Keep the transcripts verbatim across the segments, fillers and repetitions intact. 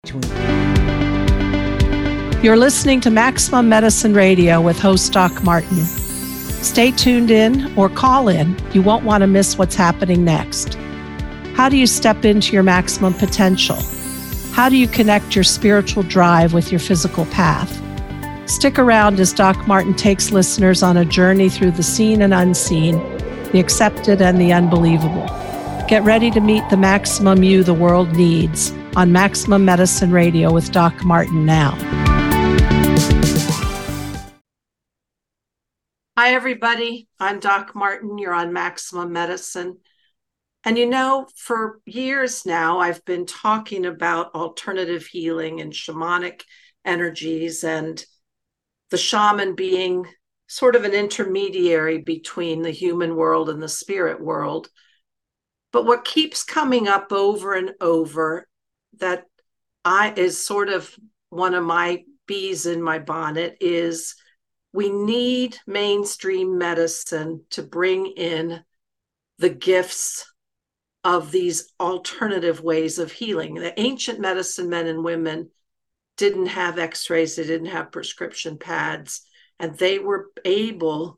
between. You're listening to Maximum Medicine Radio with host Doc Martin. Stay tuned in or call in. You won't want to miss what's happening next. How do you step into your maximum potential? How do you connect your spiritual drive with your physical path? Stick around as Doc Martin takes listeners on a journey through the seen and unseen, the accepted and the unbelievable. Get ready to meet the maximum you the world needs on Maximum Medicine Radio with Doc Martin now. Hi, everybody. I'm Doc Martin. You're on Maximum Medicine. And you know, for years now, I've been talking about alternative healing and shamanic energies, and the shaman being sort of an intermediary between the human world and the spirit world. But what keeps coming up over and over that I is sort of one of my bees in my bonnet is we need mainstream medicine to bring in the gifts of these alternative ways of healing. The ancient medicine men and women didn't have x-rays, they didn't have prescription pads, and they were able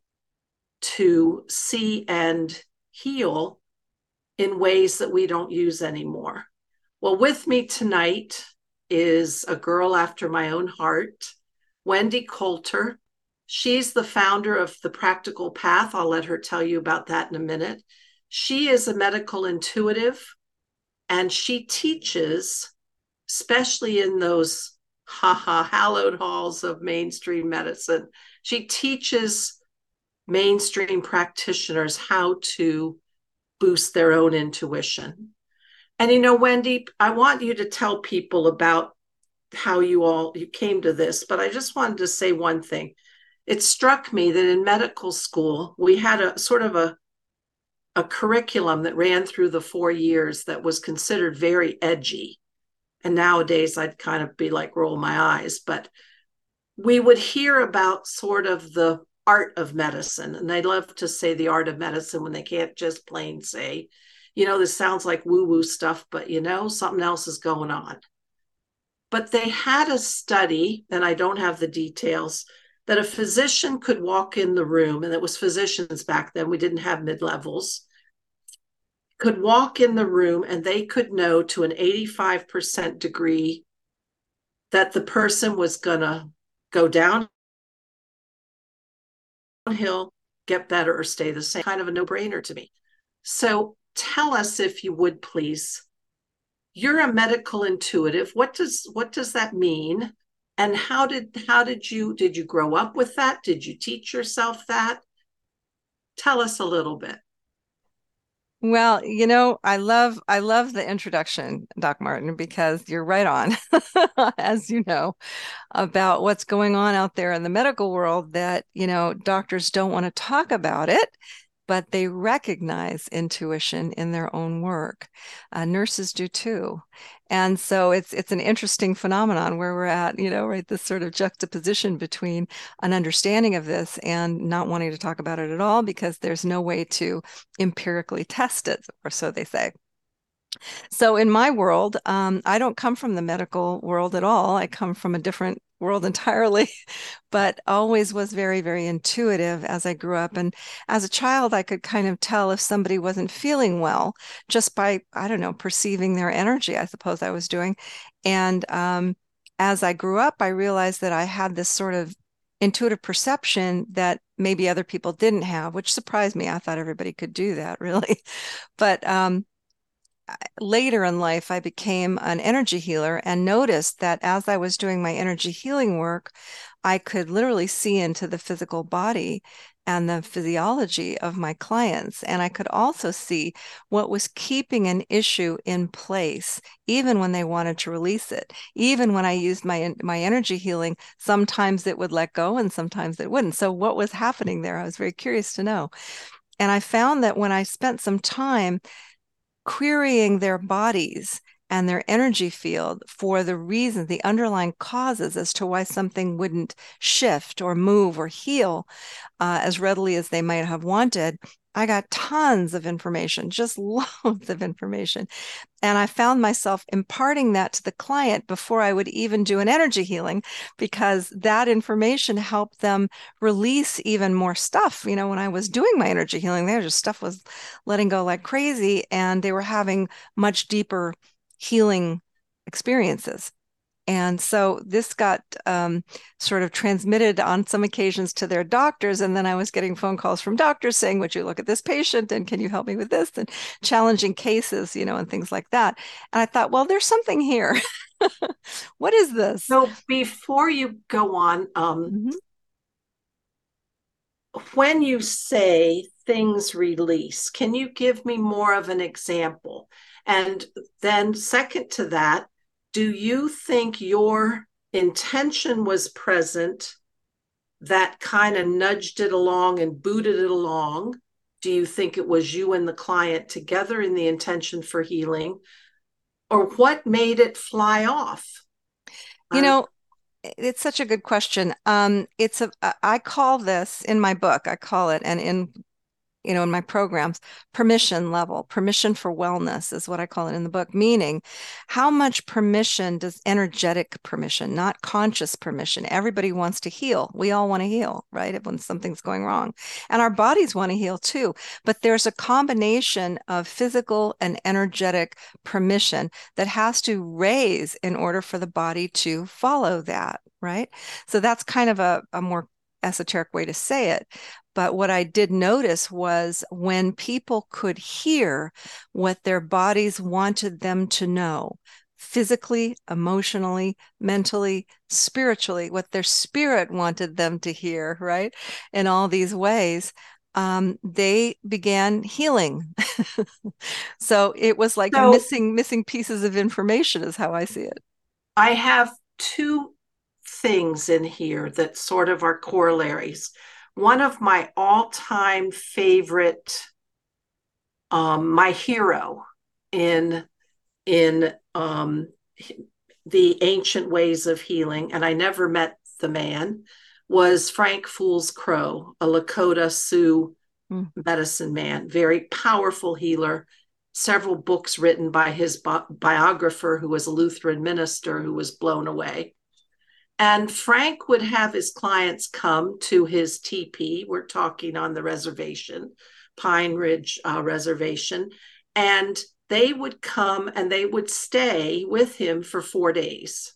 to see and heal in ways that we don't use anymore. Well, with me tonight is a girl after my own heart, Wendy Coulter. She's the founder of The Practical Path. I'll let her tell you about that in a minute. She is a medical intuitive, and she teaches, especially in those haha hallowed halls of mainstream medicine. She teaches mainstream practitioners how to boost their own intuition. And you know, Wendy, I want you to tell people about how you all you came to this, but I just wanted to say one thing. It struck me that in medical school, we had a sort of a a curriculum that ran through the four years that was considered very edgy. And nowadays I'd kind of be like, roll my eyes, but we would hear about sort of the art of medicine. And they love to say the art of medicine when they can't just plain say, you know, this sounds like woo-woo stuff, but you know, something else is going on. But they had a study, and I don't have the details, that a physician could walk in the room, and it was physicians back then, we didn't have mid-levels, could walk in the room and they could know to an eighty-five percent degree that the person was gonna go downhill, get better, or stay the same. Kind of a no-brainer to me. So tell us, if you would please, you're a medical intuitive. What does what does that mean? And how did how did you did you grow up with that? Did you teach yourself that? Tell us a little bit. Well, you know, I love I love the introduction, Doc Martin, because you're right on, as you know, about what's going on out there in the medical world, that, you know, doctors don't want to talk about it, but they recognize intuition in their own work. Uh, nurses do too. And so it's it's an interesting phenomenon where we're at, you know, right, this sort of juxtaposition between an understanding of this and not wanting to talk about it at all because there's no way to empirically test it, or so they say. So in my world, um, I don't come from the medical world at all. I come from a different world entirely, but always was very, very intuitive as I grew up. And as a child, I could kind of tell if somebody wasn't feeling well just by, I don't know, perceiving their energy, I suppose I was doing. And um, as I grew up, I realized that I had this sort of intuitive perception that maybe other people didn't have, which surprised me. I thought everybody could do that, really. But um, later in life, I became an energy healer and noticed that as I was doing my energy healing work, I could literally see into the physical body and the physiology of my clients. And I could also see what was keeping an issue in place, even when they wanted to release it. Even when I used my, my energy healing, sometimes it would let go and sometimes it wouldn't. So what was happening there? I was very curious to know. And I found that when I spent some time querying their bodies and their energy field for the reasons, the underlying causes as to why something wouldn't shift or move or heal uh, as readily as they might have wanted, I got tons of information, just loads of information. And I found myself imparting that to the client before I would even do an energy healing, because that information helped them release even more stuff. You know, when I was doing my energy healing, there just stuff was letting go like crazy, and they were having much deeper healing experiences. And so this got um, sort of transmitted on some occasions to their doctors. And then I was getting phone calls from doctors saying, would you look at this patient? And can you help me with this? And challenging cases, you know, and things like that. And I thought, well, there's something here. What is this? So before you go on, um, Mhm. when you say things release, can you give me more of an example? And then, second to that, do you think your intention was present that kind of nudged it along and booted it along? Do you think it was you and the client together in the intention for healing? Or what made it fly off? You Um, know, it's such a good question. Um, it's a, I call this in my book, I call it, and in you know, in my programs, permission level, permission for wellness is what I call it in the book, meaning how much permission does energetic permission, not conscious permission. Everybody wants to heal. We all want to heal, right? When something's going wrong. And our bodies want to heal too. But there's a combination of physical and energetic permission that has to raise in order for the body to follow that, right? So that's kind of a, a more esoteric way to say it. But what I did notice was when people could hear what their bodies wanted them to know, physically, emotionally, mentally, spiritually, what their spirit wanted them to hear, right? In all these ways, um, they began healing. So it was like so missing missing pieces of information is how I see it. I have two things in here that sort of are corollaries. One of my all-time favorite, um, my hero in in um, the ancient ways of healing, and I never met the man, was Frank Fool's Crow, a Lakota Sioux Mm. medicine man, very powerful healer. Several books written by his bi- biographer, who was a Lutheran minister who was blown away. And Frank would have his clients come to his teepee. We're talking on the reservation, Pine Ridge uh, Reservation. And they would come and they would stay with him for four days.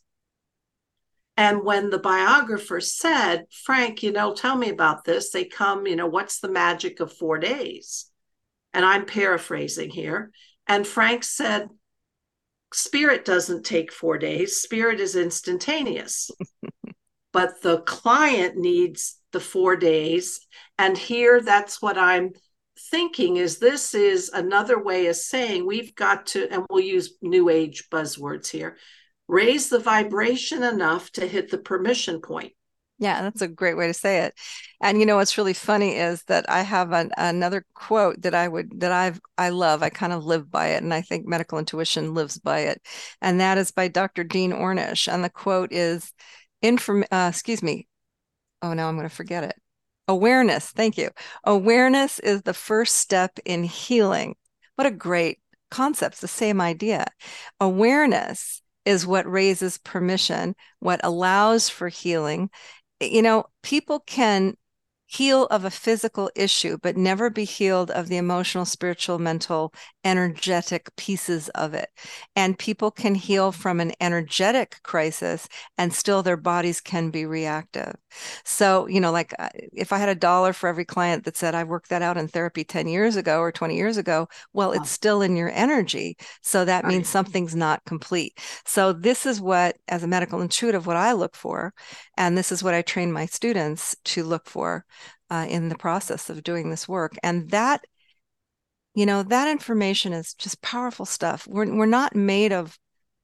And when the biographer said, Frank, you know, tell me about this, they come, you know, what's the magic of four days? And I'm paraphrasing here. And Frank said, spirit doesn't take four days, spirit is instantaneous. But the client needs the four days. And here, that's what I'm thinking is this is another way of saying we've got to, and we'll use new age buzzwords here, raise the vibration enough to hit the permission point. Yeah, that's a great way to say it. And you know what's really funny is that I have an, another quote that I would that I've I love. I kind of live by it, and I think medical intuition lives by it. And that is by Doctor Dean Ornish. And the quote is, "Inform uh, excuse me. Oh, now I'm going to forget it. Awareness. Thank you. Awareness is the first step in healing." What a great concept. It's the same idea. Awareness is what raises permission, what allows for healing. You know, people can heal of a physical issue, but never be healed of the emotional, spiritual, mental, energetic pieces of it. And people can heal from an energetic crisis and still their bodies can be reactive. So, you know, like uh, if I had a dollar for every client that said, I worked that out in therapy ten years ago or twenty years ago, well, it's still in your energy. So that means something's not complete. So this is what, as a medical intuitive, what I look for. And this is what I train my students to look for uh, in the process of doing this work. And that, you know, that information is just powerful stuff. We're, we're not made of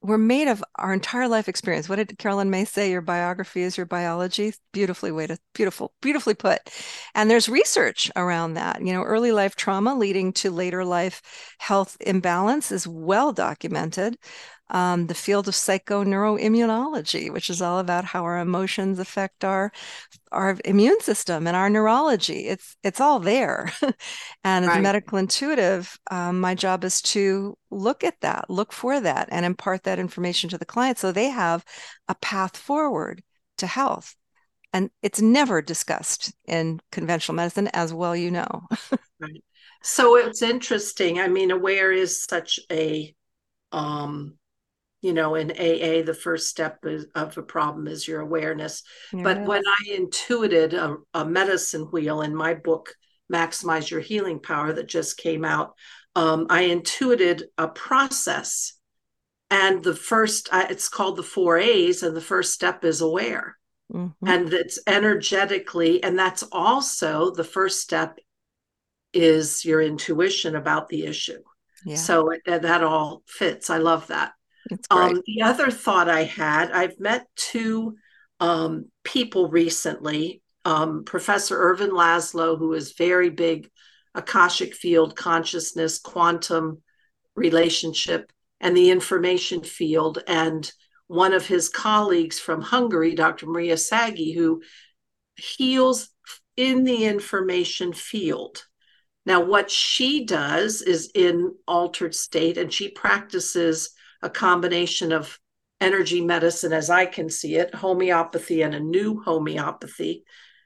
we're made of our entire life experience. What did Carolyn May say? Your biography is your biology. Beautifully way to beautiful, beautifully put. And there's research around that. You know, early life trauma leading to later life health imbalance is well documented. Um, the field of psychoneuroimmunology, which is all about how our emotions affect our our immune system and our neurology. It's it's all there. And as a Right. medical intuitive, um, my job is to look at that, look for that, and impart that information to the client so they have a path forward to health. And it's never discussed in conventional medicine, as well you know. Right. So it's interesting. I mean, aware is such a um you know, in A A, the first step is, of a problem is your awareness. There But it when is. I intuited a, a medicine wheel in my book, Maximize Your Healing Power, that just came out, um, I intuited a process. And the first, uh, it's called the four A's, and the first step is aware. Mm-hmm. And it's energetically, and that's also the first step is your intuition about the issue. Yeah, So it, that all fits. I love that. it's great. Um, the other thought I had, I've met two um, people recently. Um, Professor Irvin Laszlo, who is very big Akashic field consciousness, quantum relationship, and the information field, and one of his colleagues from Hungary, Doctor Maria Sagi, who heals in the information field. Now, what she does is in altered state, and she practices a combination of energy medicine, as I can see it, homeopathy, and a new homeopathy.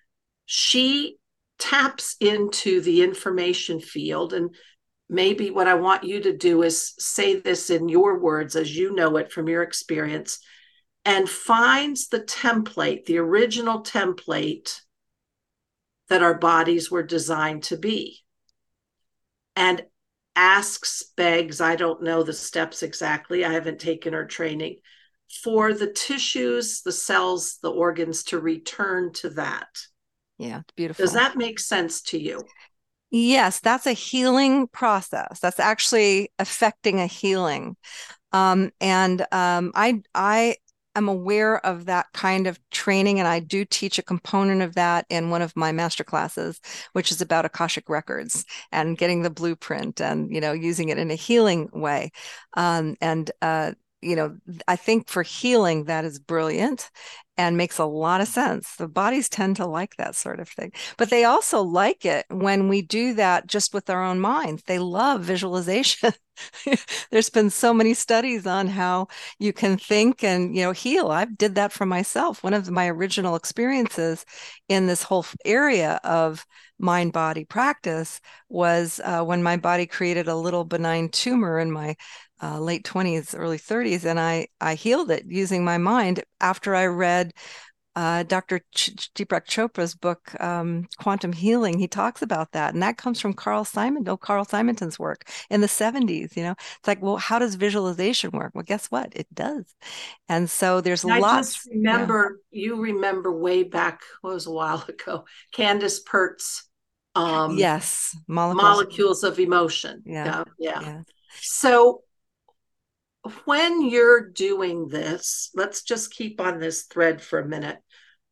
She taps into the information field. And maybe what I want you to do is say this in your words, as you know it from your experience, and finds the template, the original template that our bodies were designed to be. And asks, begs, I don't know the steps exactly, I haven't taken her training, for the tissues, the cells, the organs to return to that. Yeah, it's Does beautiful. that make sense to you? Yes, that's a healing process. That's actually affecting a healing. Um, and um, I I am aware of that kind of training, and I do teach a component of that in one of my master classes, which is about Akashic records and getting the blueprint and you know using it in a healing way. Um, and uh, you know, I think for healing that is brilliant and makes a lot of sense. The bodies tend to like that sort of thing, but they also like it when we do that just with our own minds. They love visualization. There's been so many studies on how you can think and you know heal. I did that for myself. One of my original experiences in this whole area of mind body practice was uh, when my body created a little benign tumor in my uh, late twenties, early thirties, and I I healed it using my mind after I read uh, Doctor Ch- Deepak Chopra's book, um, Quantum Healing. He talks about that. And that comes from Carl Simon, oh, Carl Simonton's work in the seventies. You know, it's like, well, how does visualization work? Well, guess what? It does. And so there's And I just lots. Yeah. remember, you remember way back, what was a while ago, Candace Pert's um, Yes. Molecules. Molecules of Emotion. Yeah. Yeah, yeah. Yeah. So when you're doing this, let's just keep on this thread for a minute.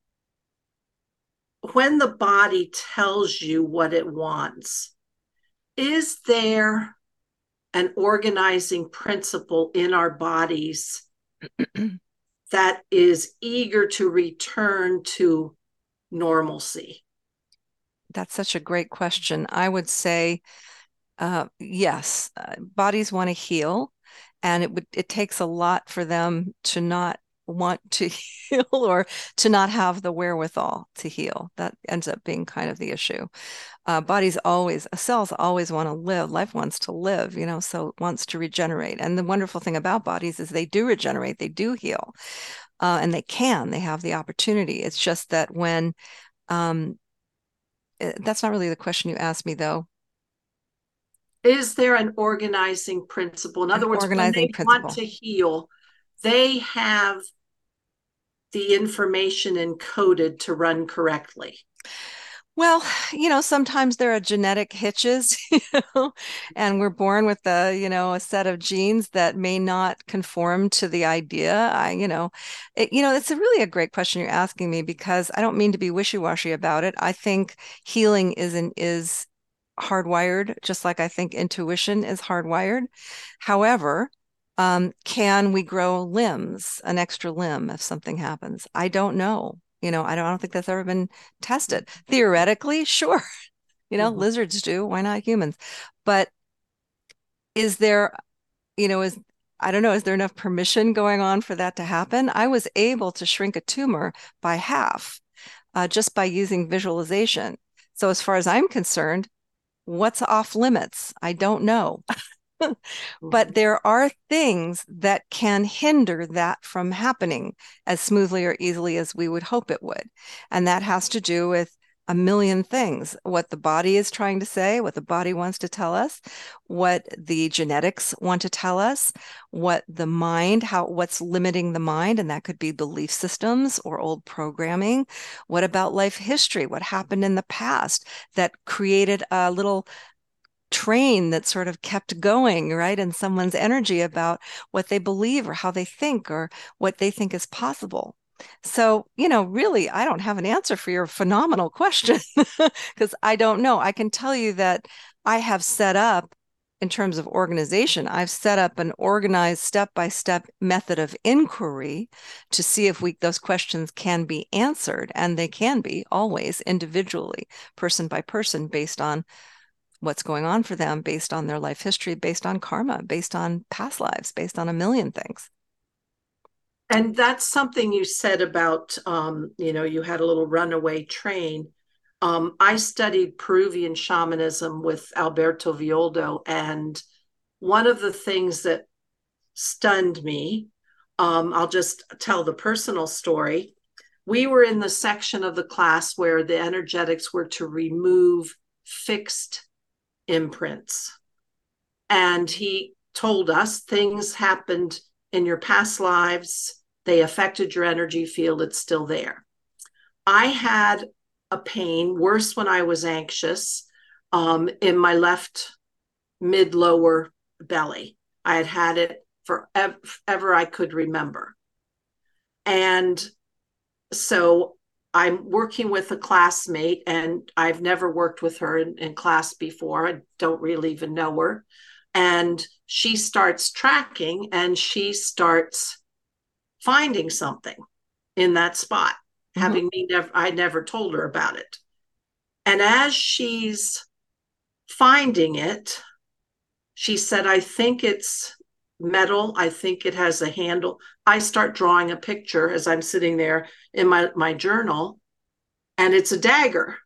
When the body tells you what it wants, is there an organizing principle in our bodies that is eager to return to normalcy? That's such a great question. I would say, uh, yes, uh, bodies want to heal, and it would it takes a lot for them to not want to heal or to not have the wherewithal to heal. That ends up being kind of the issue. Uh, bodies always, cells always want to live. Life wants to live, you know, so it wants to regenerate. And the wonderful thing about bodies is they do regenerate, they do heal, uh, and they can. They have the opportunity. It's just that when um, eh, that's not really the question you asked me, though. Is there an organizing principle? In An other words, when organizing they want principle. to heal, they have the information encoded to run correctly. Well, you know, sometimes there are genetic hitches, you know, and we're born with a, you know, a set of genes that may not conform to the idea. I, you know, it, you know, it's a really a great question you're asking me because I don't mean to be wishy-washy about it. I think healing is an is hardwired, just like I think intuition is hardwired. However, um, can we grow limbs, an extra limb if something happens? I don't know. You know, I don't, I don't think that's ever been tested. Theoretically, sure. You know, Mhm. lizards do. Why not humans? But is there, you know, is I don't know, is there enough permission going on for that to happen? I was able to shrink a tumor by half uh, just by using visualization. So as far as I'm concerned, what's off limits? I don't know. But Mhm. there are things that can hinder that from happening as smoothly or easily as we would hope it would. And that has to do with a million things, what the body is trying to say, what the body wants to tell us, what the genetics want to tell us, what the mind, how what's limiting the mind, and that could be belief systems or old programming. What about life history? What happened in the past that created a little train that sort of kept going, right? And someone's energy about what they believe or how they think or what they think is possible. So, you know, really, I don't have an answer for your phenomenal question because I don't know. I can tell you that I have set up, in terms of organization, I've set up an organized step-by-step method of inquiry to see if we those questions can be answered, and they can be always individually, person by person, based on what's going on for them based on their life history, based on karma, based on past lives, based on a million things. And that's something you said about, um, you know, you had a little runaway train. Um, I studied Peruvian shamanism with Alberto Violdo, and one of the things that stunned me, um, I'll just tell the personal story. We were in the section of the class where the energetics were to remove fixed imprints. And he told us things happened in your past lives, they affected your energy field, it's still there. I had a pain worse when I was anxious um, in my left mid lower belly. I had had it forever I could remember. And so I'm working with a classmate, and I've never worked with her in, in class before. I don't really even know her. And she starts tracking and she starts finding something in that spot, Mm-hmm. having me never, I never told her about it. And as she's finding it, she said, I think it's metal. I think it has a handle. I start drawing a picture as I'm sitting there in my, my journal, and it's a dagger.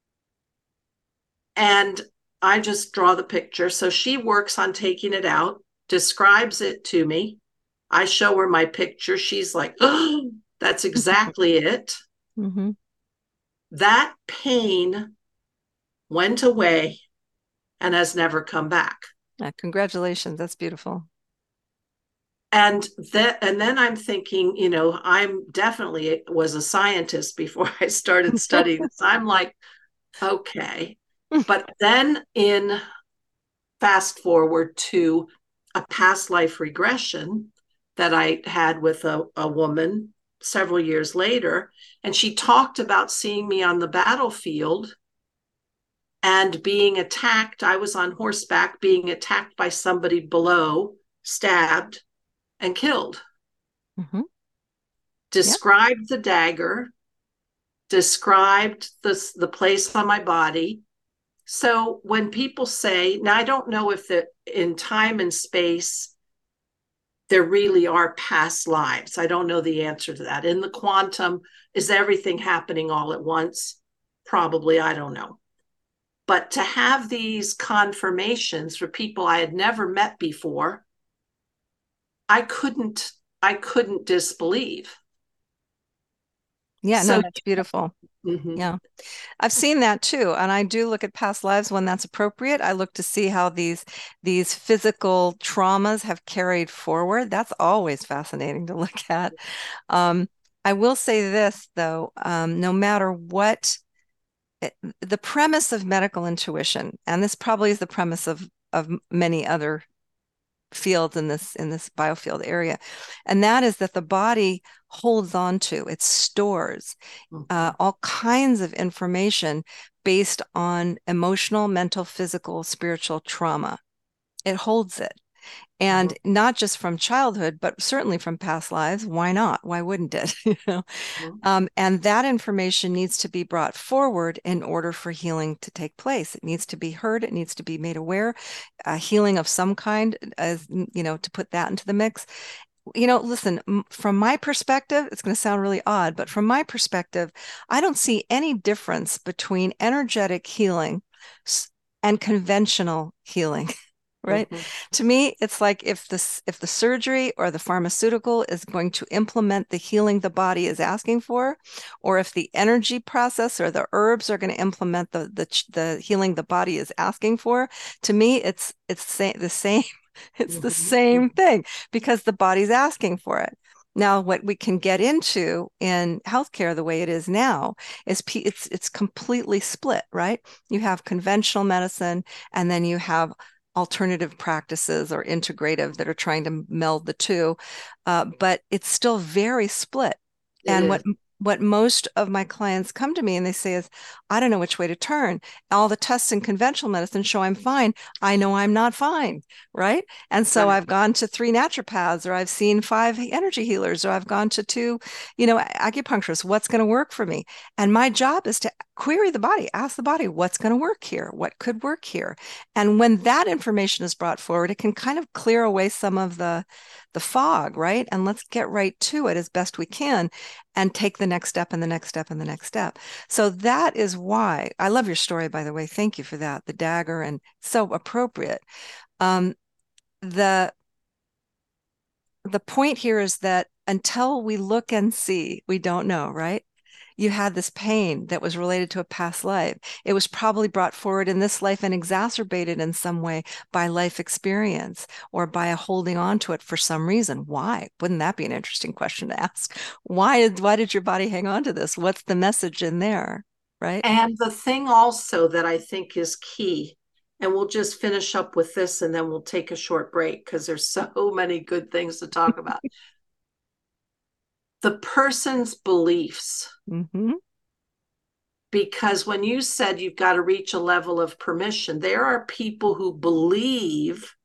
And I just draw the picture. So she works on taking it out, describes it to me. I show her my picture. She's like, oh, that's exactly it. Mm-hmm. That pain went away and has never come back. Yeah, congratulations. That's beautiful. And that, and then I'm thinking, you know, I'm definitely was a scientist before I started studying this. I'm like, okay. But then in fast forward to a past life regression that I had with a, a woman several years later. And she talked about seeing me on the battlefield and being attacked. I was on horseback, being attacked by somebody below, stabbed and killed. Mm-hmm. Yeah. Described the dagger, described the, the place on my body. So when people say, now I don't know if the in time and space there really are past lives. I don't know the answer to that. In the quantum, is everything happening all at once? Probably, I don't know. But to have these confirmations for people I had never met before, I couldn't I couldn't disbelieve. Yeah, no, So that's beautiful. mm-hmm. Yeah. I've seen that too. And I do look at past lives when that's appropriate. I look to see how these these physical traumas have carried forward. That's always fascinating to look at. Um, I will say this though, um, no matter what the premise of medical intuition, and this probably is the premise of of many other fields in this in this biofield area, and that is that the body holds on to, it stores uh, all kinds of information based on emotional, mental, physical, spiritual trauma. It holds it. And mm-hmm. not just from childhood, but certainly from past lives. Why not? Why wouldn't it? you know, mm-hmm. um, and that information needs to be brought forward in order for healing to take place. It needs to be heard. It needs to be made aware. Uh, healing of some kind, as you know, to put that into the mix. You know, listen, from my perspective, it's going to sound really odd, but from my perspective, I don't see any difference between energetic healing and conventional healing. Right. Mm-hmm. To me, it's like if this if the surgery or the pharmaceutical is going to implement the healing the body is asking for, or if the energy process or the herbs are going to implement the the, the healing the body is asking for, to me, it's it's the same. It's the same thing because the body's asking for it. Now, what we can get into in healthcare the way it is now is it's it's completely split, right? You have conventional medicine, and then you have alternative practices or integrative that are trying to meld the two, uh, but it's still very split. It and is. what what most of my clients come to me and they say is, I don't know which way to turn. All the tests in conventional medicine show I'm fine. I know I'm not fine, right? And so right. I've gone to three naturopaths, or I've seen five energy healers, or I've gone to two, you know, acupuncturists. What's going to work for me? And my job is to query the body, ask the body, what's going to work here? What could work here? And when that information is brought forward, it can kind of clear away some of the the fog, right? And let's get right to it as best we can and take the next step and the next step and the next step. So that is why I love your story, by the way. Thank you for that. The dagger, and so appropriate. Um, the the point here is that until we look and see, we don't know, right? You had this pain that was related to a past life. It was probably brought forward in this life and exacerbated in some way by life experience or by a holding on to it for some reason. Why? Wouldn't that be an interesting question to ask? Why did, why did your body hang on to this? What's the message in there, right? And the thing also that I think is key, and we'll just finish up with this and then we'll take a short break because there's so many good things to talk about. The person's beliefs. Mm-hmm. Because when you said you've got to reach a level of permission, there are people who believe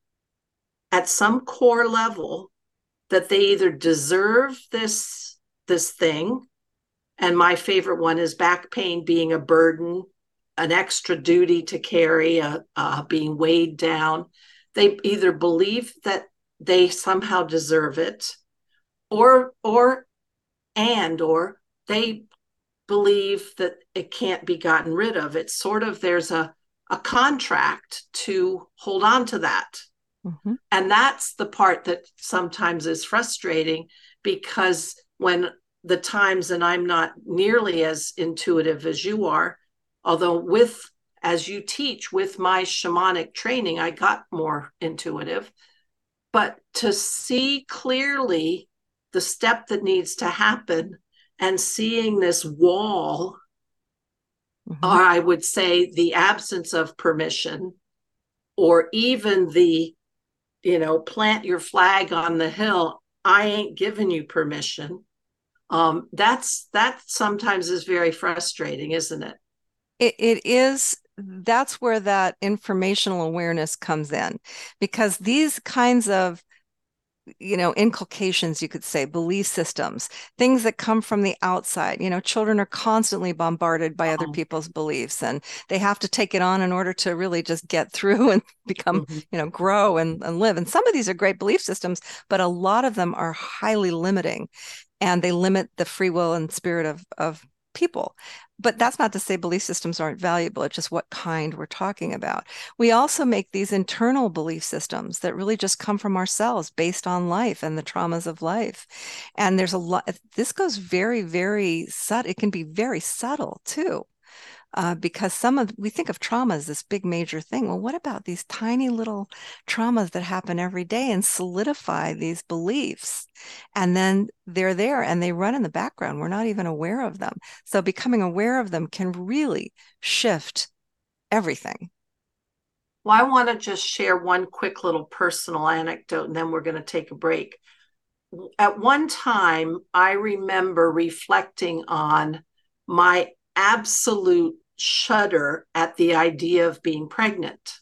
at some core level that they either deserve this, this thing, and my favorite one is back pain being a burden, an extra duty to carry, a, uh, being weighed down. They either believe that they somehow deserve it, or or and or they believe that it can't be gotten rid of. It's sort of, there's a, a contract to hold on to that. Mm-hmm. And that's the part that sometimes is frustrating, because when the times, and I'm not nearly as intuitive as you are, although with, as you teach, with my shamanic training, I got more intuitive, but to see clearly the step that needs to happen and seeing this wall, mm-hmm. or I would say the absence of permission, or even the, you know, plant your flag on the hill, I ain't giving you permission. Um, that's, that sometimes is very frustrating, isn't it? It, it is. That's where that informational awareness comes in, because these kinds of, you know, inculcations, you could say, belief systems, things that come from the outside. You know, children are constantly bombarded by other people's beliefs, and they have to take it on in order to really just get through and become, mm-hmm. you know, grow and, and live. And some of these are great belief systems, but a lot of them are highly limiting, and they limit the free will and spirit of, of people. But that's not to say belief systems aren't valuable. It's just what kind we're talking about. We also make these internal belief systems that really just come from ourselves based on life and the traumas of life. And there's a lot, this goes very, very subtle. It can be very subtle too. uh, because some of, we think of trauma as this big major thing. Well, what about these tiny little traumas that happen every day and solidify these beliefs? And then they're there and they run in the background. We're not even aware of them. So becoming aware of them can really shift everything. Well, I want to just share one quick little personal anecdote, and then we're going to take a break. At one time, I remember reflecting on my absolute shudder at the idea of being pregnant.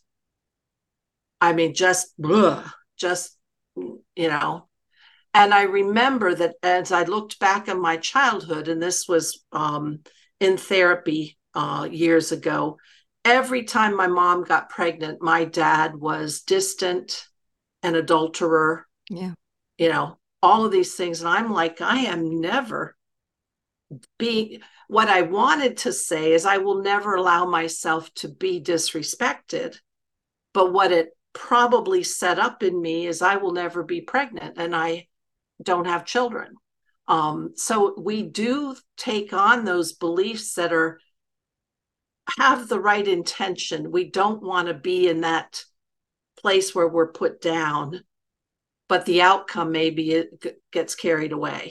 I mean, just, ugh, just, you know. And I remember that as I looked back on my childhood, and this was um, in therapy uh, years ago, every time my mom got pregnant, my dad was distant, an adulterer, yeah, you know, all of these things. And I'm like, I am never being, what I wanted to say is I will never allow myself to be disrespected. But what it probably set up in me is I will never be pregnant and I don't have children. Um, so we do take on those beliefs that are have the right intention. We don't want to be in that place where we're put down, but the outcome maybe it gets carried away.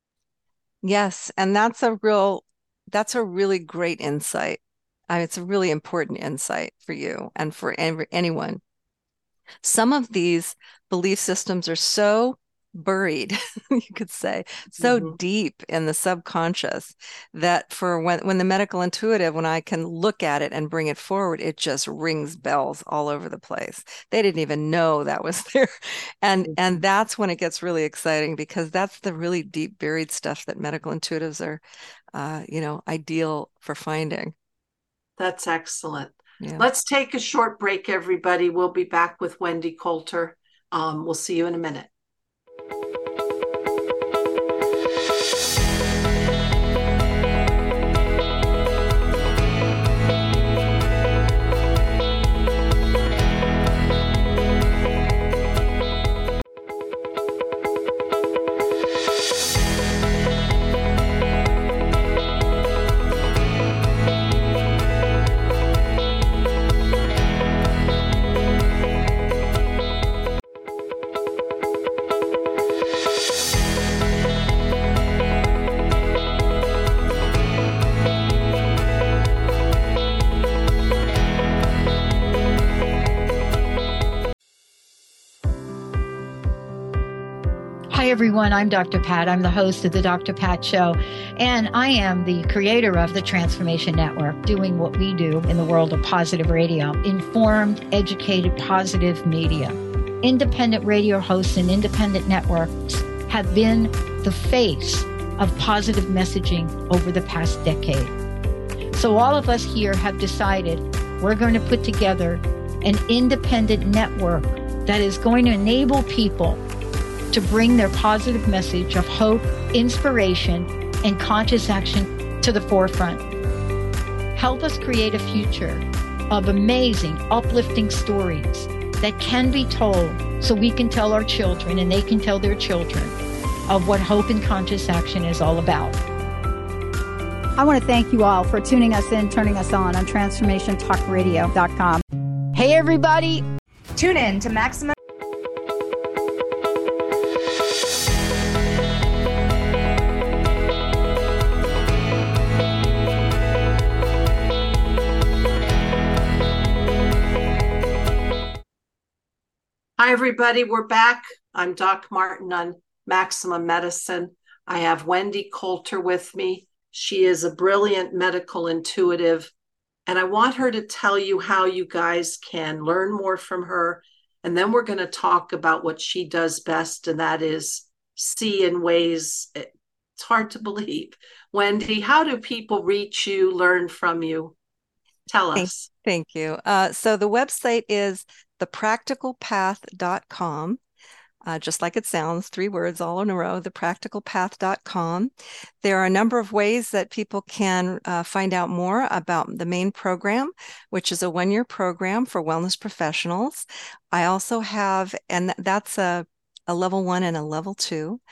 Yes, and that's a real that's a really great insight. I mean, it's a really important insight for you and for anyone. Some of these belief systems are so buried, you could say, so mm-hmm. deep in the subconscious that for when, when the medical intuitive, when I can look at it and bring it forward, it just rings bells all over the place. They didn't even know that was there. And, mm-hmm. and that's when it gets really exciting, because that's the really deep buried stuff that medical intuitives are, uh, you know, ideal for finding. That's excellent. Yeah. Let's take a short break, everybody. We'll be back with Wendy Coulter. Um, we'll see you in a minute. Hi, everyone. I'm Doctor Pat. I'm the host of the Doctor Pat Show, and I am the creator of the Transformation Network, doing what we do in the world of positive radio, informed, educated, positive media. Independent radio hosts and independent networks have been the face of positive messaging over the past decade. So all of us here have decided we're going to put together an independent network that is going to enable people to bring their positive message of hope, inspiration, and conscious action to the forefront. Help us create a future of amazing, uplifting stories that can be told so we can tell our children and they can tell their children of what hope and conscious action is all about. I want to thank you all for tuning us in, turning us on on transformation talk radio dot com. Hey, everybody. Tune in to Maximum. Hi, everybody. We're back. I'm Doc Martin on Maximum Medicine. I have Wendy Coulter with me. She is a brilliant medical intuitive, and I want her to tell you how you guys can learn more from her. And then we're going to talk about what she does best, and that is see in ways it's hard to believe. Wendy, how do people reach you, learn from you? Tell us. Thank, thank you. Uh, so the website is the practical path dot com. Uh, just like it sounds, three words all in a row, the practical path dot com. There are a number of ways that people can uh, find out more about the main program, which is a one-year program for wellness professionals. I also have, and that's a, a level one and a level two.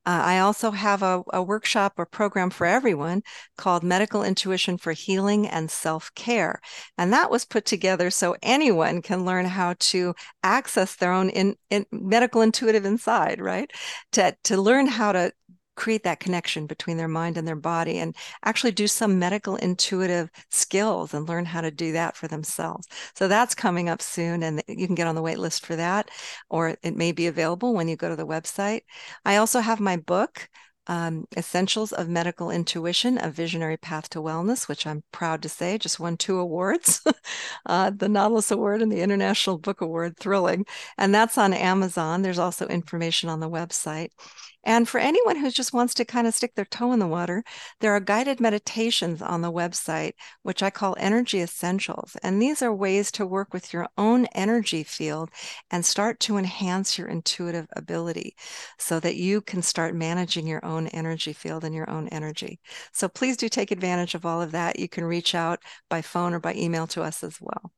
Uh, I also have a, a workshop or program for everyone called Medical Intuition for Healing and Self-Care. And that was put together so anyone can learn how to access their own in, in medical intuitive inside, right? To, to learn how to create that connection between their mind and their body and actually do some medical intuitive skills and learn how to do that for themselves. So that's coming up soon, and you can get on the wait list for that, or it may be available when you go to the website. I also have my book, um, Essentials of Medical Intuition, A Visionary Path to Wellness, which I'm proud to say just won two awards, uh, the Nautilus Award and the International Book Award, thrilling. And that's on Amazon. There's also information on the website. And for anyone who just wants to kind of stick their toe in the water, there are guided meditations on the website, which I call Energy Essentials. And these are ways to work with your own energy field and start to enhance your intuitive ability so that you can start managing your own energy field and your own energy. So please do take advantage of all of that. You can reach out by phone or by email to us as well.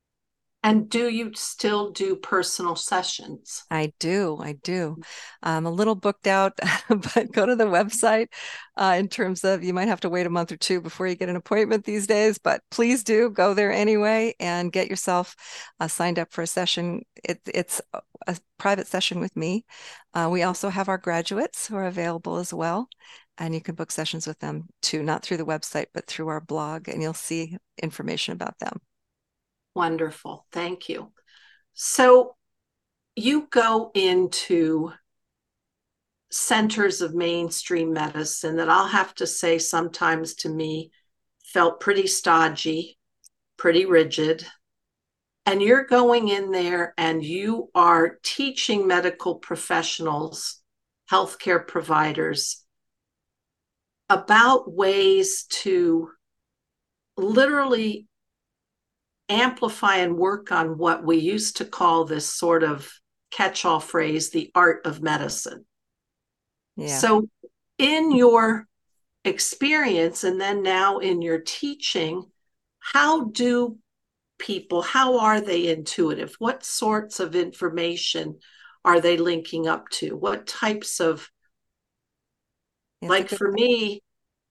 And do you still do personal sessions? I do. I do. I'm a little booked out, but go to the website uh, in terms of you might have to wait a month or two before you get an appointment these days, but please do go there anyway and get yourself uh, signed up for a session. It, it's a private session with me. Uh, we also have our graduates who are available as well. And you can book sessions with them too, not through the website, but through our blog, and you'll see information about them. Wonderful. Thank you. So you go into centers of mainstream medicine that I'll have to say sometimes to me felt pretty stodgy, pretty rigid. And you're going in there and you are teaching medical professionals, healthcare providers about ways to literally amplify and work on what we used to call this sort of catch-all phrase, the art of medicine. Yeah. So in your experience and then now in your teaching, how do people, how are they intuitive? What sorts of information are they linking up to? What types of, it's like for me,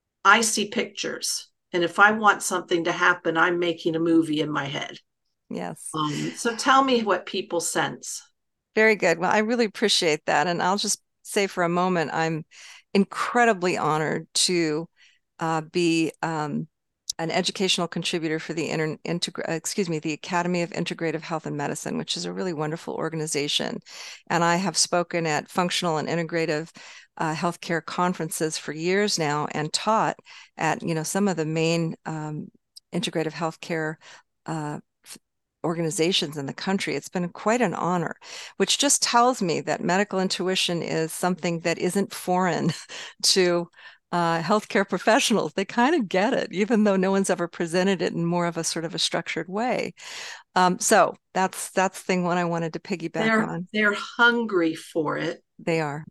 I see pictures. And if I want something to happen, I'm making a movie in my head. Yes. Um, so tell me what people sense. Very good. Well, I really appreciate that. And I'll just say for a moment, I'm incredibly honored to uh, be um, an educational contributor for the inter- integ- excuse me, the Academy of Integrative Health and Medicine, which is a really wonderful organization. And I have spoken at functional and integrative uh, healthcare conferences for years now and taught at, you know, some of the main um, integrative healthcare uh, organizations in the country. It's been quite an honor, which just tells me that medical intuition is something that isn't foreign to uh, healthcare professionals. They kind of get it, even though no one's ever presented it in more of a sort of a structured way. Um, so that's that's thing one I wanted to piggyback they're, on. They're hungry for it. They are.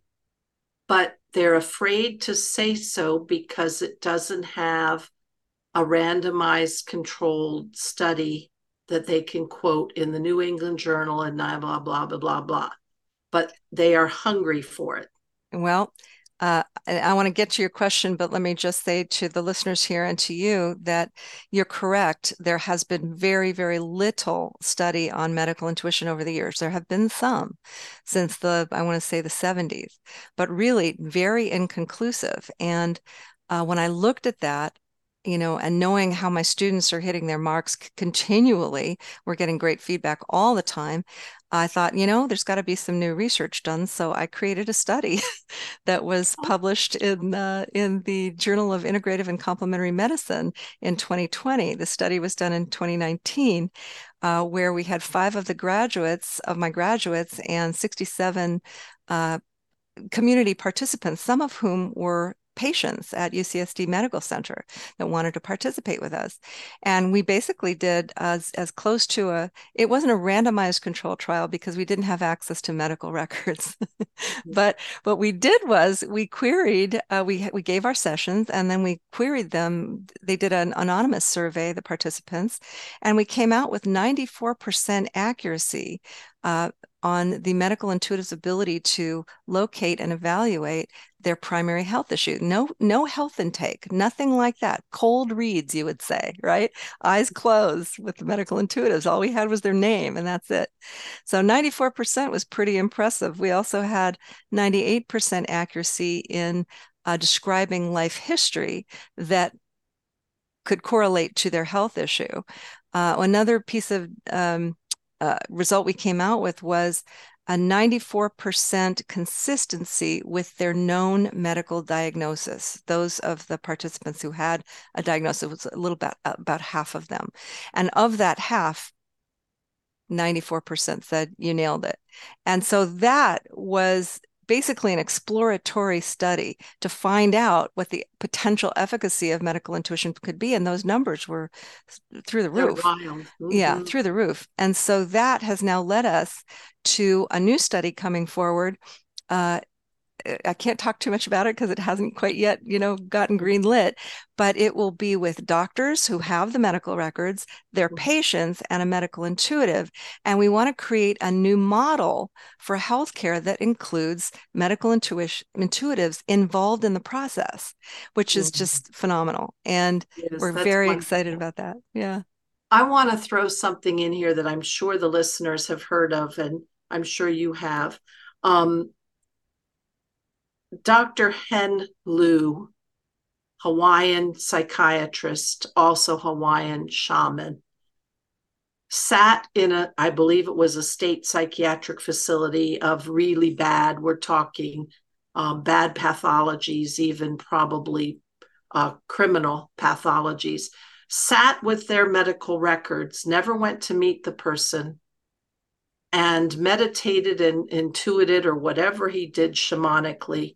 But they're afraid to say so because it doesn't have a randomized controlled study that they can quote in the New England Journal and blah, blah, blah, blah, blah, blah. But they are hungry for it. Well, uh, I want to get to your question, but let me just say to the listeners here and to you that you're correct. There has been very, very little study on medical intuition over the years. There have been some since the, I want to say the seventies, but really very inconclusive. And uh, when I looked at that, you know, and knowing how my students are hitting their marks continually, we're getting great feedback all the time. I thought, you know, there's got to be some new research done. So I created a study that was published in uh, in the Journal of Integrative and Complementary Medicine in twenty twenty. The study was done in twenty nineteen, uh, where we had five of the graduates of my graduates and sixty-seven uh, community participants, some of whom were patients at U C S D Medical Center that wanted to participate with us. And we basically did as, as close to a, it wasn't a randomized control trial because we didn't have access to medical records. But what we did was we queried, uh, we, we gave our sessions and then we queried them. They did an anonymous survey, the participants, and we came out with ninety-four percent accuracy uh, on the medical intuitive's ability to locate and evaluate their primary health issue. No, no health intake, nothing like that. Cold reads, you would say, right? Eyes closed with the medical intuitives. All we had was their name, and that's it. So ninety-four percent was pretty impressive. We also had ninety-eight percent accuracy in uh, describing life history that could correlate to their health issue. Uh, another piece of um, uh, result we came out with was a ninety-four percent consistency with their known medical diagnosis. Those of the participants who had a diagnosis, was a little bit about half of them. And of that half, ninety-four percent said you nailed it. And so that was basically an exploratory study to find out what the potential efficacy of medical intuition could be. And those numbers were through the roof. Mm-hmm. Yeah, through the roof. And so that has now led us to a new study coming forward. Uh, I can't talk too much about it because it hasn't quite yet, you know, gotten green lit, but it will be with doctors who have the medical records, their patients, and a medical intuitive. And we want to create a new model for healthcare that includes medical intuition, intuitives involved in the process, which is just phenomenal. And yes, we're very wonderful. Excited about that. Yeah. I want to throw something in here that I'm sure the listeners have heard of, and I'm sure you have. Um, Doctor Hen Liu, Hawaiian psychiatrist, also Hawaiian shaman, sat in a, I believe it was a state psychiatric facility of really bad, we're talking um, bad pathologies, even probably uh, criminal pathologies, sat with their medical records, never went to meet the person, and meditated and intuited or whatever he did shamanically.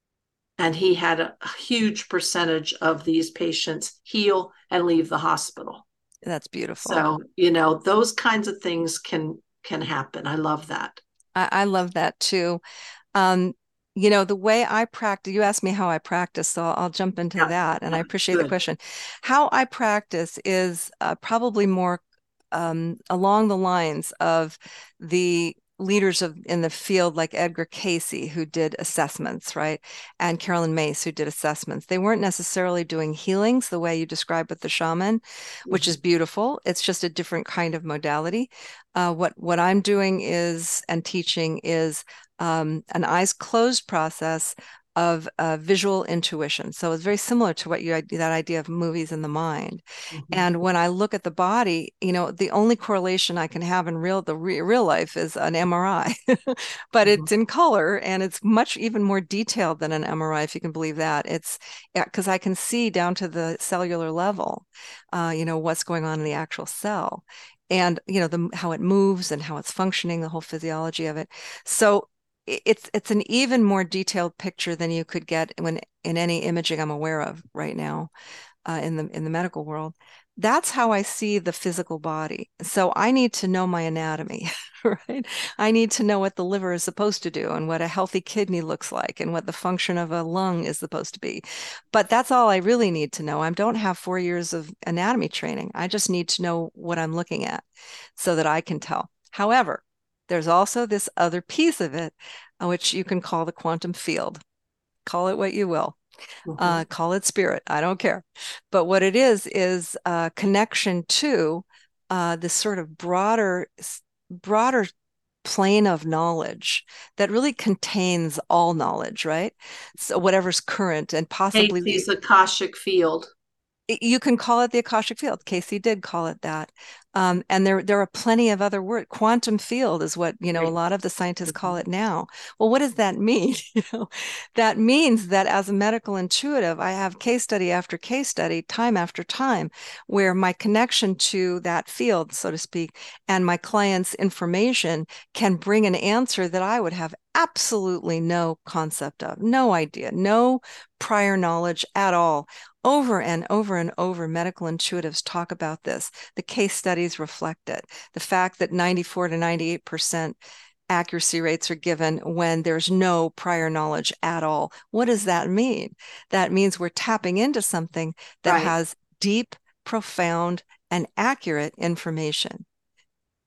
And he had a huge percentage of these patients heal and leave the hospital. That's beautiful. So, you know, those kinds of things can can happen. I love that. I, I love that too. Um, you know, the way I practice, you asked me how I practice, so I'll, I'll jump into yeah. that. And yeah. I appreciate Good. the question. How I practice is uh, probably more um, along the lines of the leaders of in the field like Edgar Cayce, who did assessments, right? And Carolyn Mace, who did assessments. They weren't necessarily doing healings the way you described with the shaman, mm-hmm. which is beautiful. It's just a different kind of modality. Uh, what, what I'm doing is, and teaching is um, an eyes closed process of uh, visual intuition. So it's very similar to what you, that idea of movies in the mind. Mm-hmm. And when I look at the body, you know, the only correlation I can have in real, the re- real life is an M R I, but mm-hmm. it's in color and it's much even more detailed than an M R I, if you can believe that. It's because I can see down to the cellular level, uh, you know, what's going on in the actual cell and, you know, the, how it moves and how it's functioning, the whole physiology of it. So It's it's an even more detailed picture than you could get when in any imaging I'm aware of right now uh, in the in the medical world. That's how I see the physical body. So I need to know my anatomy, right? I need to know what the liver is supposed to do and what a healthy kidney looks like and what the function of a lung is supposed to be. But that's all I really need to know. I don't have four years of anatomy training. I just need to know what I'm looking at so that I can tell. However, there's also this other piece of it, uh, which you can call the quantum field. Call it what you will. Mm-hmm. Uh, call it spirit. I don't care. But what it is, is a connection to uh, this sort of broader, broader plane of knowledge that really contains all knowledge, right? So whatever's current and possibly... Cayce's Akashic field. You can call it the Akashic field. Cayce did call it that. Um, and there, there are plenty of other words. Quantum field is what, you know, a lot of the scientists call it now. Well, what does that mean? You know, that means that as a medical intuitive, I have case study after case study, time after time, where my connection to that field, so to speak, and my client's information can bring an answer that I would have absolutely no concept of, no idea, no prior knowledge at all. Over and over and over, medical intuitives talk about this. The case studies reflect it. The fact that ninety-four to ninety-eight percent accuracy rates are given when there's no prior knowledge at all. What does that mean? That means we're tapping into something that right. has deep, profound, and accurate information.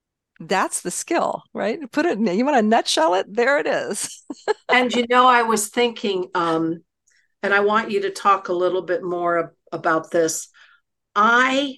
that's the skill, right? Put it in, you want to nutshell it, there it is. And, you know, I was thinking, um, and I want you to talk a little bit more about this. I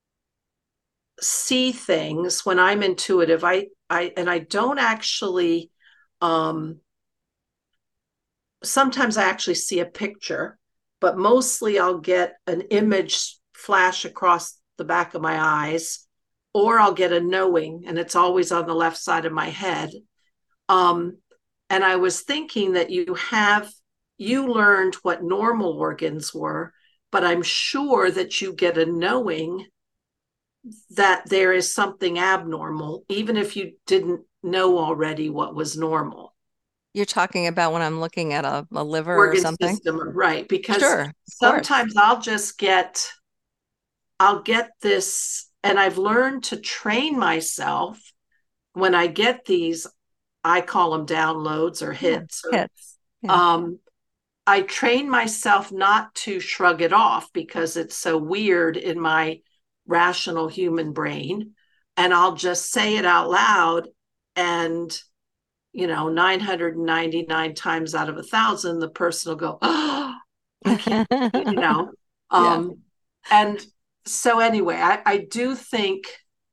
see things when I'm intuitive. I, I, and I don't actually, um, sometimes I actually see a picture, but mostly I'll get an image flash across the back of my eyes, or I'll get a knowing, and it's always on the left side of my head. Um, and I was thinking that you have, you learned what normal organs were, but I'm sure that you get a knowing that there is something abnormal, even if you didn't know already what was normal. You're talking about when I'm looking at a, a liver Organ or something? system, right? Because sure, sometimes I'll just get, I'll get this, and I've learned to train myself when I get these, I call them downloads or hits. Yeah, or, hits. Yeah. Um, I train myself not to shrug it off because it's so weird in my rational human brain. And I'll just say it out loud, and you know, nine hundred ninety-nine times out of a thousand, the person will go, oh, I can't, you know. Um, yeah. And so anyway, I, I do think,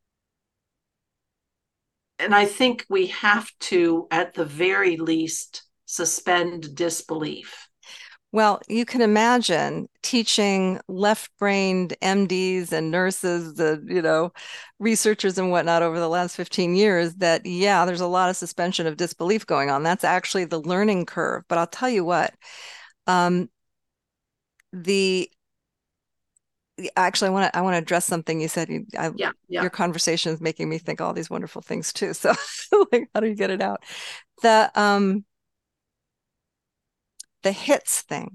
and I think we have to, at the very least, suspend disbelief. Well, you can imagine teaching left-brained M Ds and nurses, the, you know, researchers and whatnot over the last fifteen years that, yeah, there's a lot of suspension of disbelief going on. That's actually the learning curve. But I'll tell you what, um, the actually, I want to I want to address something you said. You, I, yeah, yeah. Your conversation is making me think all these wonderful things too. So, like, how do you get it out? The um. The hits thing.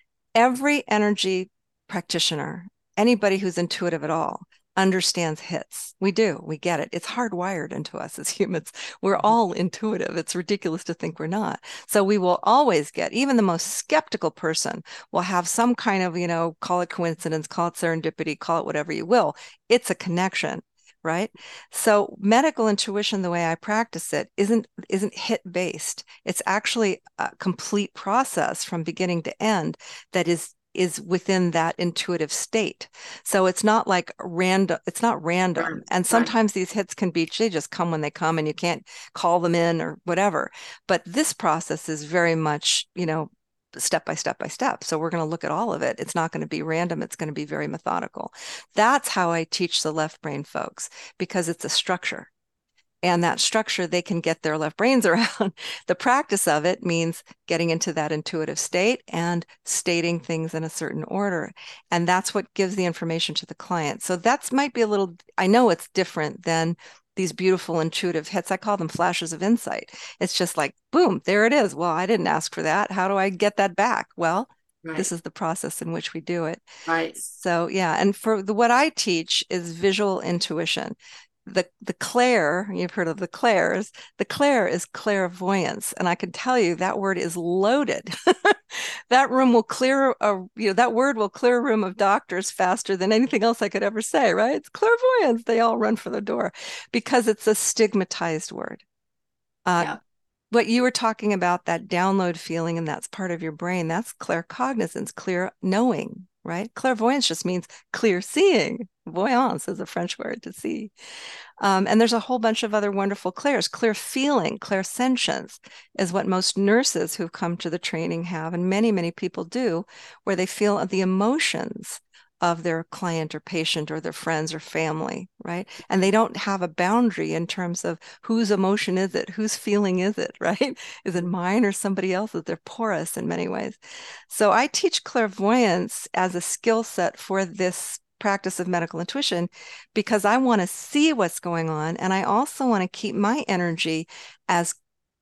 Every energy practitioner, anybody who's intuitive at all, understands hits. We do. We get it. It's hardwired into us as humans. We're all intuitive. It's ridiculous to think we're not. So we will always get, even the most skeptical person will have some kind of, you know, call it coincidence, call it serendipity, call it whatever you will. It's a connection. Right? So medical intuition, the way I practice it, isn't isn't hit based. It's actually a complete process from beginning to end that is is within that intuitive state. So it's not like random, it's not random. Right. And sometimes right. these hits can be, they just come when they come and you can't call them in or whatever. But this process is very much, you know, step by step by step. So we're going to look at all of it. It's not going to be random. It's going to be very methodical. That's how I teach the left brain folks, because it's a structure. And that structure, they can get their left brains around. The practice of it means getting into that intuitive state and stating things in a certain order. And that's what gives the information to the client. So that's might be a little, I know it's different than these beautiful intuitive hits. I call them flashes of insight. It's just like, boom, there it is. Well, I didn't ask for that. How do I get that back? Well, right. This is the process in which we do it. Right. So yeah. And for the, what I teach is visual intuition. The the clair, you've heard of the clairs, the clair is clairvoyance. And I can tell you that word is loaded. That room will clear, a, you know, that word will clear a room of doctors faster than anything else I could ever say, right? It's clairvoyance. They all run for the door because it's a stigmatized word. Uh, yeah. What you were talking about, that download feeling, and that's part of your brain, that's claircognizance, clear knowing, right? Clairvoyance just means clear seeing. Voyance is a French word, to see. Um, and there's a whole bunch of other wonderful clairs. Clear feeling, clairsentience is what most nurses who've come to the training have, and many, many people do, where they feel the emotions of their client or patient or their friends or family, right? And they don't have a boundary in terms of whose emotion is it, whose feeling is it, right? Is it mine or somebody else's? They're porous in many ways. So I teach clairvoyance as a skill set for this practice of medical intuition because I want to see what's going on. And I also want to keep my energy as,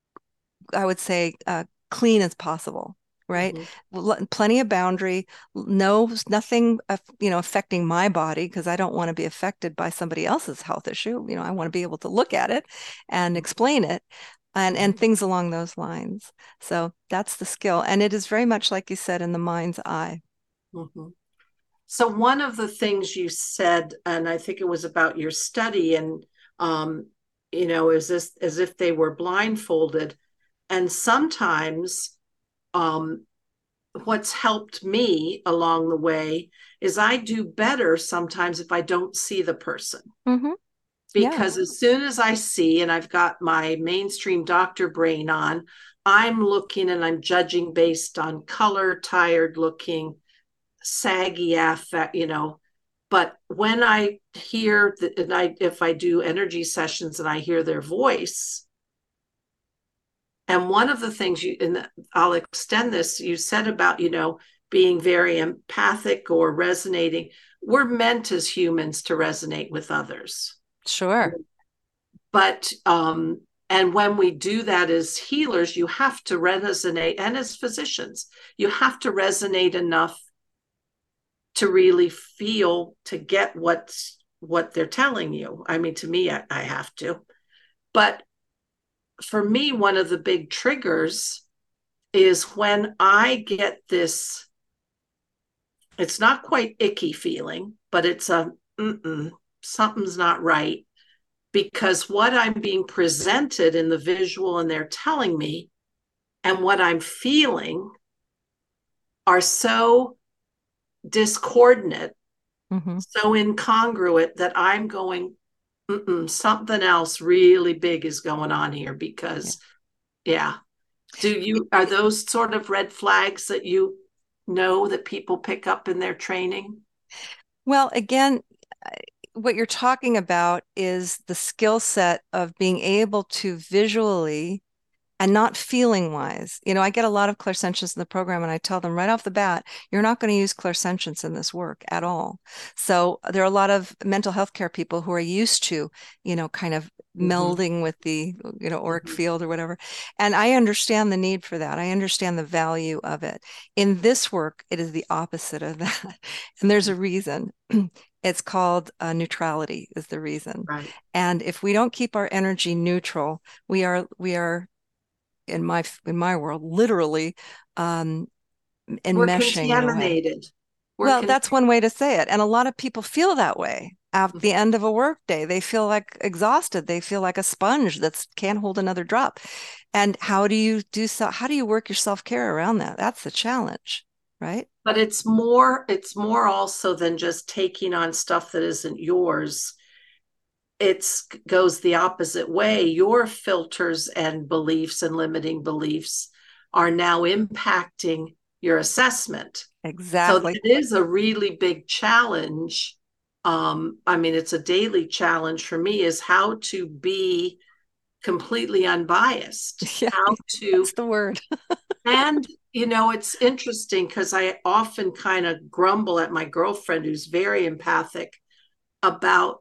I would say, uh, clean as possible. Right. Mm-hmm. Plenty of boundary, no, nothing, uh, you know, affecting my body because I don't want to be affected by somebody else's health issue. You know, I want to be able to look at it and explain it and, and things along those lines. So that's the skill. And it is very much, like you said, in the mind's eye. Mm-hmm. So one of the things you said, and I think it was about your study, and um, you know, as this as if they were blindfolded. And sometimes um, what's helped me along the way is I do better sometimes if I don't see the person. Mm-hmm. Because Yeah. as soon as I see, and I've got my mainstream doctor brain on, I'm looking and I'm judging based on color, tired looking, saggy affect, you know. But when I hear that, and I, if I do energy sessions and I hear their voice, and one of the things you, and I'll extend this, you said about, you know, being very empathic or resonating. We're meant as humans to resonate with others. Sure. But, um, and when we do that as healers, you have to resonate, and as physicians, you have to resonate enough to really feel, to get what's, what they're telling you. I mean, to me, I, I have to. But for me, one of the big triggers is when I get this, it's not quite icky feeling, but it's a, mm-mm, something's not right. Because what I'm being presented in the visual and they're telling me and what I'm feeling are so discordant, mm-hmm. so incongruent that I'm going, mm-mm, something else really big is going on here. Because, yeah. yeah. Do you, are those sort of red flags that you know that people pick up in their training? Well, again, what you're talking about is the skill set of being able to visually and not feeling wise. You know, I get a lot of clairsentience in the program, and I tell them right off the bat, you're not going to use clairsentience in this work at all. So there are a lot of mental health care people who are used to, you know, kind of mm-hmm. melding with the, you know, auric mm-hmm. field or whatever. And I understand the need for that. I understand the value of it. In this work, it is the opposite of that. And there's a reason. It's called uh, neutrality is the reason. Right. And if we don't keep our energy neutral, we are, we are, in my in my world, literally um, enmeshing. We're contaminated. We're well, con- that's one way to say it. And a lot of people feel that way at the end of a work day. They feel like exhausted. They feel like a sponge that can't hold another drop. And how do you do so? How do you work your self-care around that? That's the challenge, right? But it's more, it's more also than just taking on stuff that isn't yours. It goes the opposite way. Your filters and beliefs and limiting beliefs are now impacting your assessment. Exactly. So it is a really big challenge. Um, I mean, it's a daily challenge for me, is how to be completely unbiased. Yeah, how to, that's the word. And, you know, it's interesting because I often kind of grumble at my girlfriend, who's very empathic, about,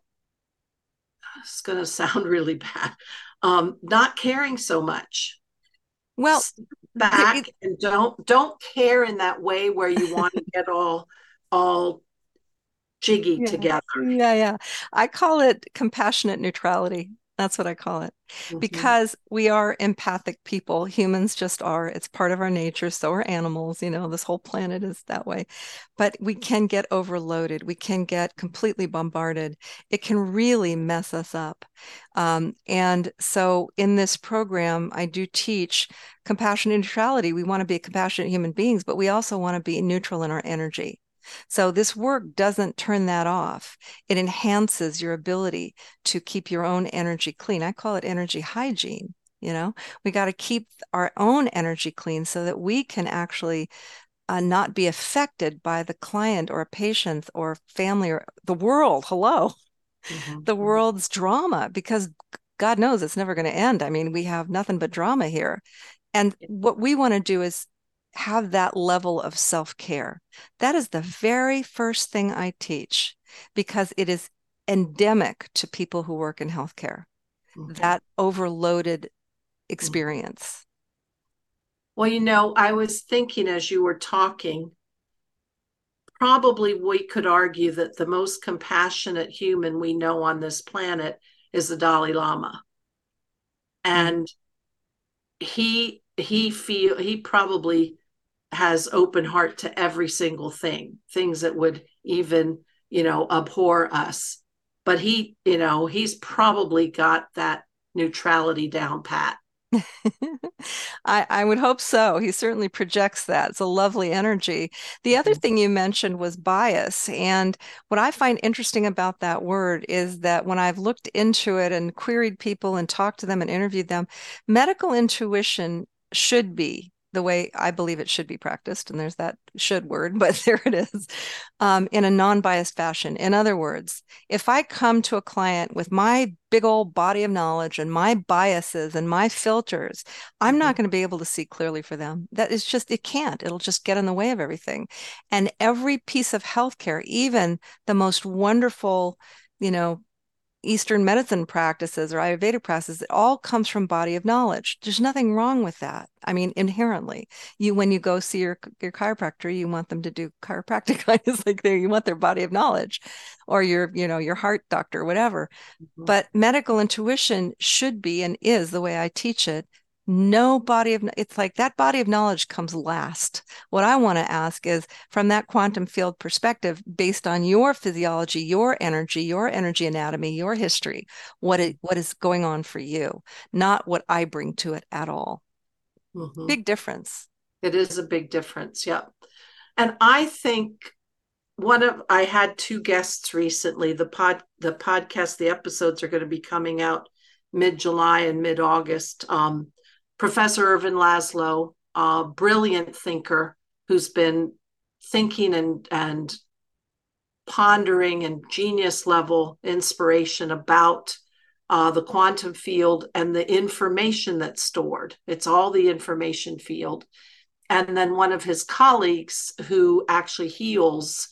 it's going to sound really bad, um, not caring so much. Well, Step back it, and don't don't care in that way where you want to get all all jiggy yeah, together. Yeah, yeah. I call it compassionate neutrality. That's what I call it. Mm-hmm. Because we are empathic people. Humans just are. It's part of our nature. So are animals. You know, this whole planet is that way. But we can get overloaded. We can get completely bombarded. It can really mess us up. Um, and so in this program, I do teach compassionate neutrality. We want to be compassionate human beings, but we also want to be neutral in our energy. So this work doesn't turn that off. It enhances your ability to keep your own energy clean. I call it energy hygiene. You know, we got to keep our own energy clean so that we can actually uh, not be affected by the client or a patient or family or the world. Hello, mm-hmm. the world's drama, because God knows it's never going to end. I mean, we have nothing but drama here. And what we want to do is have that level of self-care. That is the very first thing I teach, because it is endemic to people who work in healthcare, mm-hmm. that overloaded experience. Well, you know, I was thinking as you were talking, probably we could argue that the most compassionate human we know on this planet is the Dalai Lama. And mm-hmm. he he feel he probably has open heart to every single thing, things that would even, you know, abhor us. But he, you know, he's probably got that neutrality down pat. I, I would hope so. He certainly projects that. It's a lovely energy. The other thing you mentioned was bias. And what I find interesting about that word is that when I've looked into it and queried people and talked to them and interviewed them, medical intuition should be the way I believe it should be practiced. And there's that should word, but there it is, um, in a non-biased fashion. In other words, if I come to a client with my big old body of knowledge and my biases and my filters, I'm mm-hmm. not going to be able to see clearly for them. That is just, it can't. It'll just get in the way of everything. And every piece of healthcare, even the most wonderful, you know, Eastern medicine practices or Ayurvedic practices, it all comes from body of knowledge. There's nothing wrong with that. I mean, inherently, you when you go see your your chiropractor, you want them to do chiropractic. It's like they you want their body of knowledge, or your you know your heart doctor, whatever. Mm-hmm. But medical intuition should be and is the way I teach it. No body of it's like that body of knowledge comes last. What I want to ask is from that quantum field perspective, based on your physiology, your energy, your energy anatomy, your history, what it, what is going on for you, not what I bring to it at all. Mm-hmm. Big difference. It is a big difference. Yep. And I think one of I had two guests recently. The pod the podcast, the episodes are going to be coming out mid-July and mid-August. Um, Professor Ervin Laszlo, a brilliant thinker who's been thinking and, and pondering and genius level inspiration about uh, the quantum field and the information that's stored. It's all the information field. And then one of his colleagues who actually heals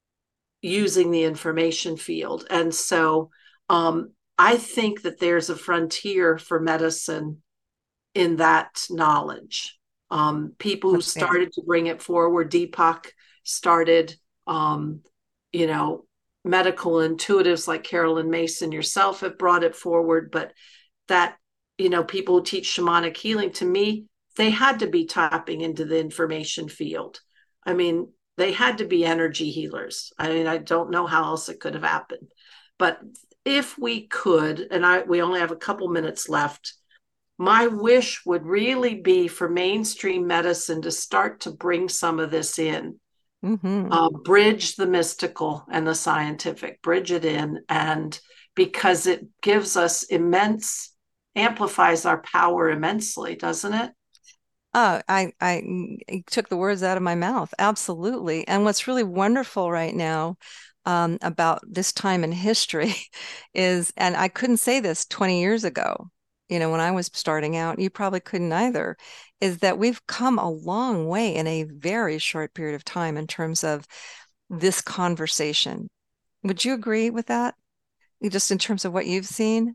using the information field. And so um, I think that there's a frontier for medicine in that knowledge. Um, people who started to bring it forward, Deepak started, um, you know, medical intuitives like Carolyn Mason, yourself have brought it forward, but that, you know, people who teach shamanic healing, to me, they had to be tapping into the information field. I mean, they had to be energy healers. I mean, I don't know how else it could have happened, but if we could, and I, we only have a couple minutes left, my wish would really be for mainstream medicine to start to bring some of this in, mm-hmm. uh, bridge the mystical and the scientific, bridge it in. And because it gives us immense, amplifies our power immensely, doesn't it? Oh, I, I took the words out of my mouth. Absolutely. And what's really wonderful right now um, about this time in history is, and I couldn't say this twenty years ago, you know, when I was starting out, you probably couldn't either, is that we've come a long way in a very short period of time in terms of this conversation. Would you agree with that? Just in terms of what you've seen?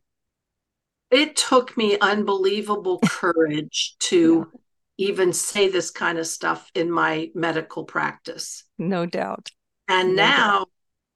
It took me unbelievable courage to yeah. even say this kind of stuff in my medical practice. No doubt. And no now doubt.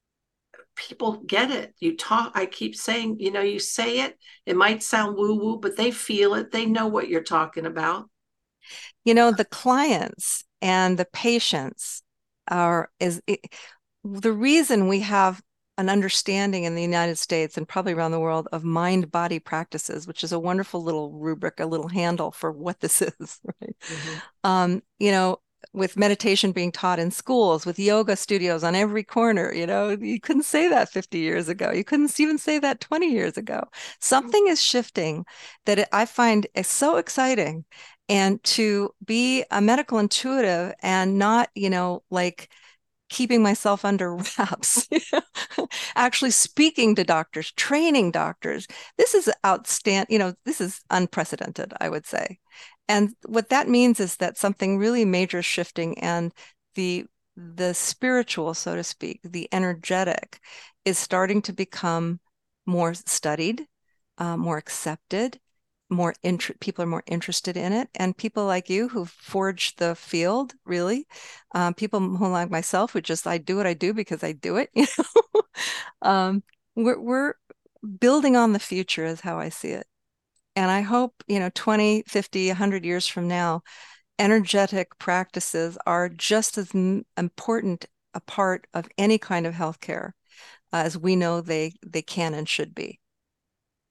People get it. You talk, I keep saying, you know, you say it, it might sound woo-woo, but they feel it. They know what you're talking about. You know, the clients and the patients are, is it, the reason we have an understanding in the United States and probably around the world of mind-body practices, which is a wonderful little rubric, a little handle for what this is, right? Mm-hmm. Um, you know, with meditation being taught in schools, with yoga studios on every corner, you know, you couldn't say that fifty years ago. You couldn't even say that twenty years ago. Something is shifting that it, I find is so exciting. And to be a medical intuitive and not, you know, like keeping myself under wraps, actually speaking to doctors, training doctors. This is outstanding. You know, this is unprecedented, I would say. And what that means is that something really major is shifting, and the the spiritual, so to speak, the energetic, is starting to become more studied, uh, more accepted, more int- people are more interested in it. And people like you who've forged the field, really, um, people who like myself who just, I do what I do because I do it, you know, um, we're, we're building on the future is how I see it. And I hope, you know, twenty, fifty, one hundred years from now, energetic practices are just as m- important a part of any kind of healthcare uh, as we know they they can and should be. Yeah,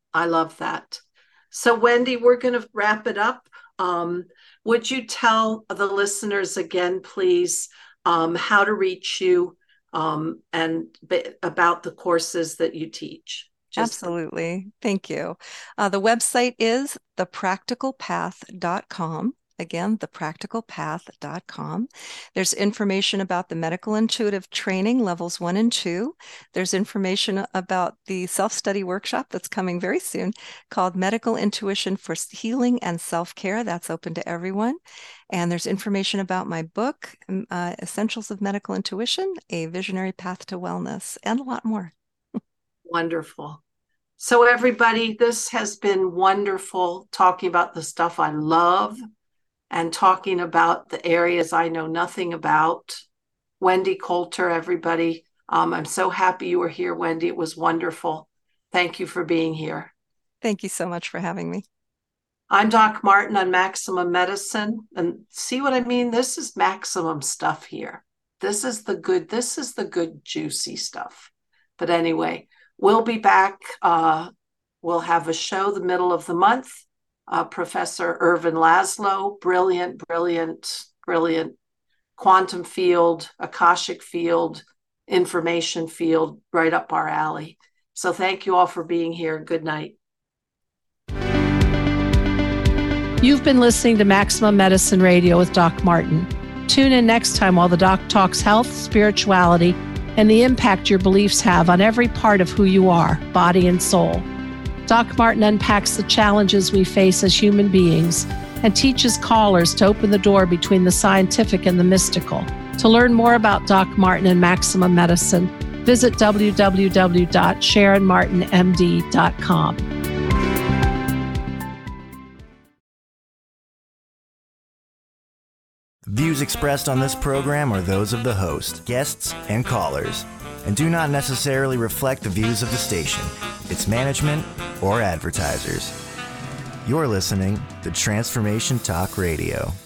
I love that. So, Wendy, we're going to wrap it up. Um, would you tell the listeners again, please, um, how to reach you um, and b- about the courses that you teach? Just Absolutely. Thank you. Uh, the website is the practical path dot com. Again, the practical path dot com. There's information about the medical intuitive training levels one and two. There's information about the self-study workshop that's coming very soon called Medical Intuition for Healing and Self-Care. That's open to everyone. And there's information about my book, uh, Essentials of Medical Intuition, A Visionary Path to Wellness, and a lot more. Wonderful. So everybody, this has been wonderful talking about the stuff I love and talking about the areas I know nothing about. Wendy Coulter, everybody. Um, I'm so happy you were here, Wendy. It was wonderful. Thank you for being here. Thank you so much for having me. I'm Doc Martin on Maximum Medicine. And see what I mean? This is maximum stuff here. This is the good, this is the good, juicy stuff. But anyway, we'll be back. Uh, we'll have a show the middle of the month. Uh, Professor Ervin Laszlo, brilliant, brilliant, brilliant quantum field, Akashic field, information field, right up our alley. So thank you all for being here. Good night. You've been listening to Maximum Medicine Radio with Doc Martin. Tune in next time while the doc talks health, spirituality, and the impact your beliefs have on every part of who you are, body and soul. Doc Martin unpacks the challenges we face as human beings and teaches callers to open the door between the scientific and the mystical. To learn more about Doc Martin and Maximum Medicine, visit w w w dot sharon martin m d dot com. Views expressed on this program are those of the host, guests, and callers, and do not necessarily reflect the views of the station, its management, or advertisers. You're listening to Transformation Talk Radio.